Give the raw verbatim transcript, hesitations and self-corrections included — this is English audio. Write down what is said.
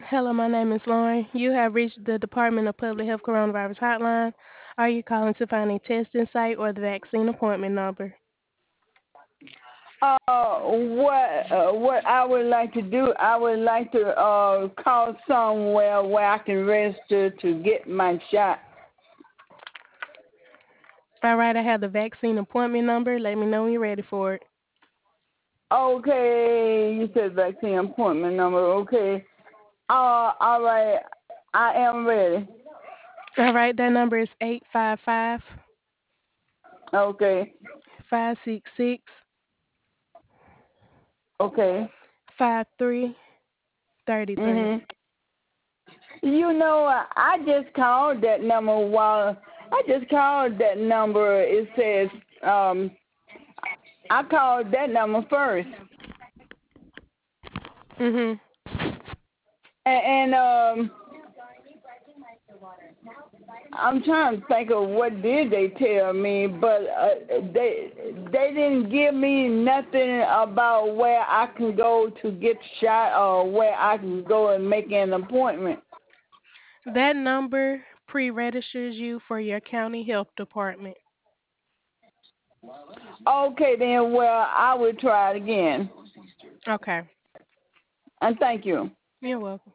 Hello, my name is Lauren. You have reached the Department of Public Health Coronavirus Hotline. Are you calling to find a testing site or the vaccine appointment number? Uh, what uh, what I would like to do, I would like to uh call somewhere where I can register to get my shot. All right, I have the vaccine appointment number. Let me know when you're ready for it. Okay, you said vaccine appointment number. Okay. Uh, all right. I am ready. All right, that number is eight five five, Okay. five six six, Okay. five three three three. Mhm. You know, I I just called that number while I just called that number. It says um I called that number first, Mhm. and, and um I'm trying to think of what did they tell me, but uh, they they didn't give me nothing about where I can go to get shot or where I can go and make an appointment. That number pre-registers you for your county health department. Okay, then, well, I will try it again. Okay. And thank you. You're welcome.